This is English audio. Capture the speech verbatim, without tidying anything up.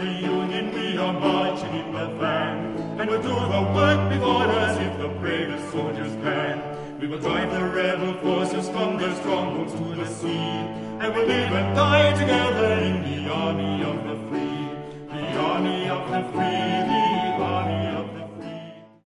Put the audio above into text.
the Union, we are marching in the van, and we'll do the work before us if the bravest soldiers can. We will drive the rebel forces from their strongholds to the sea, and we'll live and die together in the army of the free, the army of the free.